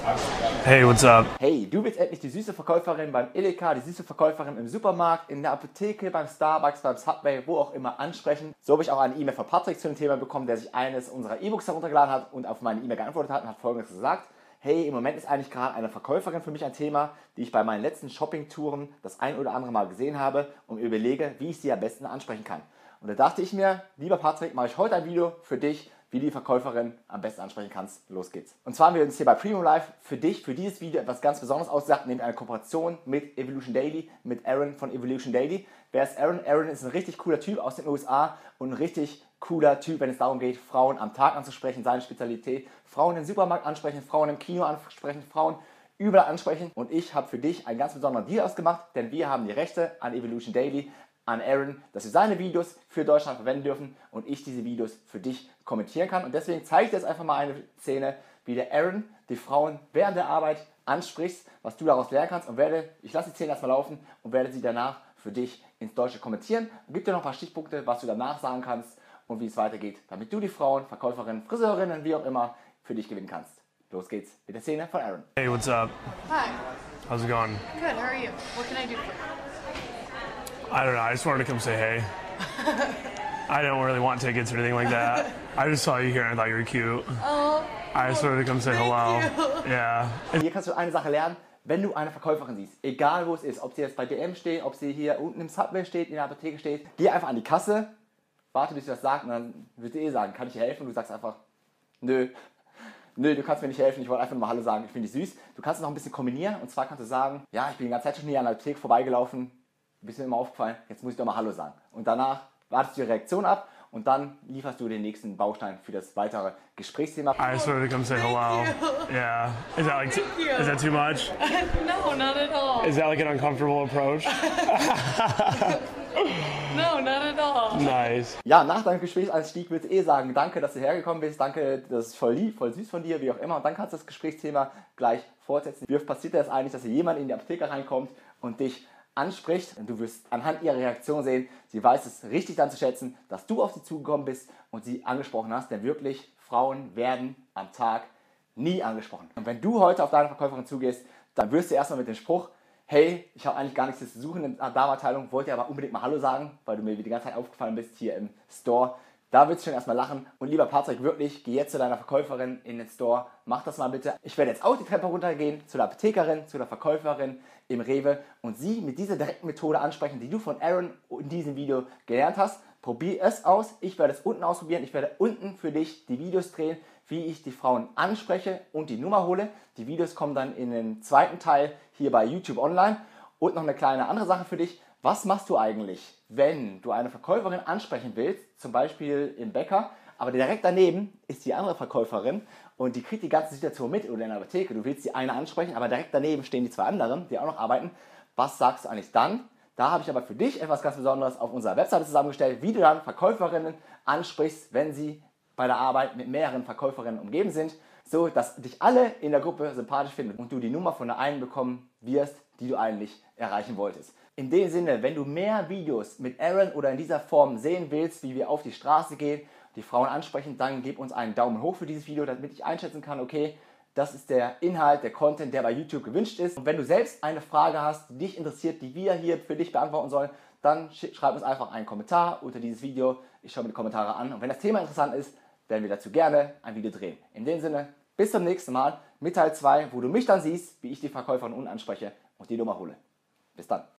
Hey, what's up? Hey, du bist endlich die süße Verkäuferin beim Edeka, die süße Verkäuferin im Supermarkt, in der Apotheke, beim Starbucks, beim Subway, wo auch immer ansprechen. So habe ich auch eine E-Mail von Patrick zu dem Thema bekommen, der sich eines unserer E-Books heruntergeladen hat und auf meine E-Mail geantwortet hat und hat Folgendes gesagt. Hey, im Moment ist eigentlich gerade eine Verkäuferin für mich ein Thema, die ich bei meinen letzten Shopping-Touren das ein oder andere Mal gesehen habe und mir überlege, wie ich sie am besten ansprechen kann. Und da dachte ich mir, lieber Patrick, mache ich heute ein Video für dich, wie du die Verkäuferin am besten ansprechen kannst. Los geht's. Und zwar haben wir uns hier bei Premium Live für dich, für dieses Video etwas ganz Besonderes ausgedacht, nämlich eine Kooperation mit Evolution Daily, mit Aaron von Evolution Daily. Wer ist Aaron? Aaron ist ein richtig cooler Typ aus den USA und ein richtig cooler Typ, wenn es darum geht, Frauen am Tag anzusprechen, seine Spezialität. Frauen im Supermarkt ansprechen, Frauen im Kino ansprechen, Frauen überall ansprechen. Und ich habe für dich einen ganz besonderen Deal ausgemacht, denn wir haben die Rechte an Evolution Daily, an Aaron, dass wir seine Videos für Deutschland verwenden dürfen und ich diese Videos für dich kommentieren kann. Und deswegen zeige ich dir jetzt einfach mal eine Szene, wie der Aaron die Frauen während der Arbeit anspricht, was du daraus lernen kannst, und ich lasse die Szene erstmal laufen und werde sie danach für dich ins Deutsche kommentieren und gebe dir noch ein paar Stichpunkte, was du danach sagen kannst und wie es weitergeht, damit du die Frauen, Verkäuferinnen, Friseurinnen, wie auch immer, für dich gewinnen kannst. Los geht's mit der Szene von Aaron. Hey, what's up? Hi. How's it going? Good. How are you? What can I do for you? I don't know. I just wanted to come say hey. I don't really want tickets or anything like that. I just saw you here and I thought you were cute. Oh. I just wanted to come say hello. you. Yeah. Hier kannst du eine Sache lernen, wenn du eine Verkäuferin siehst, egal wo es ist, ob sie jetzt bei DM steht, ob sie hier unten im Subway steht, in der Apotheke steht, geh einfach an die Kasse, warte bis sie das sagt und dann wird sie sagen, kann ich dir helfen? Und du sagst einfach, nö, du kannst mir nicht helfen, ich wollte einfach nur mal Hallo sagen, ich finde dich süß. Du kannst es noch ein bisschen kombinieren und zwar kannst du sagen, ja, ich bin die ganze Zeit schon hier an der Apotheke vorbeigelaufen, bist mir immer aufgefallen, jetzt muss ich doch mal Hallo sagen. Und danach wartest du die Reaktion ab und dann lieferst du den nächsten Baustein für das weitere Gesprächsthema. I just wanted to come say hello. Yeah. Is that like is that too much? No, not at all. Is that like an uncomfortable approach? No, not at all. Nice. Ja, nach deinem Gesprächseinstieg willst du sagen, danke, dass du hergekommen bist, danke, das ist voll lieb, voll süß von dir, wie auch immer. Und dann kannst du das Gesprächsthema gleich fortsetzen. Wie oft passiert das eigentlich, dass hier jemand in die Apotheke reinkommt und dich anspricht und du wirst anhand ihrer Reaktion sehen, sie weiß es richtig dann zu schätzen, dass du auf sie zugekommen bist und sie angesprochen hast, denn wirklich, Frauen werden am Tag nie angesprochen. Und wenn du heute auf deine Verkäuferin zugehst, dann wirst du erstmal mit dem Spruch, hey, ich habe eigentlich gar nichts zu suchen in der Damenabteilung, wollte aber unbedingt mal Hallo sagen, weil du mir die ganze Zeit aufgefallen bist hier im Store. Da willst du schon erstmal lachen. Und lieber Patrick, wirklich, geh jetzt zu deiner Verkäuferin in den Store, mach das mal bitte. Ich werde jetzt auch die Treppe runtergehen, zu der Apothekerin, zu der Verkäuferin im Rewe und sie mit dieser direkten Methode ansprechen, die du von Aaron in diesem Video gelernt hast. Probier es aus. Ich werde es unten ausprobieren. Ich werde unten für dich die Videos drehen, wie ich die Frauen anspreche und die Nummer hole. Die Videos kommen dann in den zweiten Teil hier bei YouTube online. Und noch eine kleine andere Sache für dich. Was machst du eigentlich, wenn du eine Verkäuferin ansprechen willst, zum Beispiel im Bäcker, aber direkt daneben ist die andere Verkäuferin und die kriegt die ganze Situation mit oder in der Apotheke. Du willst die eine ansprechen, aber direkt daneben stehen die zwei anderen, die auch noch arbeiten. Was sagst du eigentlich dann? Da habe ich aber für dich etwas ganz Besonderes auf unserer Webseite zusammengestellt, wie du dann Verkäuferinnen ansprichst, wenn sie bei der Arbeit mit mehreren Verkäuferinnen umgeben sind, so dass dich alle in der Gruppe sympathisch finden und du die Nummer von der einen bekommen wirst, die du eigentlich erreichen wolltest. In dem Sinne, wenn du mehr Videos mit Aaron oder in dieser Form sehen willst, wie wir auf die Straße gehen, die Frauen ansprechen, dann gib uns einen Daumen hoch für dieses Video, damit ich einschätzen kann, okay, das ist der Inhalt, der Content, der bei YouTube gewünscht ist. Und wenn du selbst eine Frage hast, die dich interessiert, die wir hier für dich beantworten sollen, dann schreib uns einfach einen Kommentar unter dieses Video. Ich schaue mir die Kommentare an und wenn das Thema interessant ist, werden wir dazu gerne ein Video drehen. In dem Sinne, bis zum nächsten Mal mit Teil 2, wo du mich dann siehst, wie ich die Verkäuferin unten anspreche und die Nummer hole. Bis dann.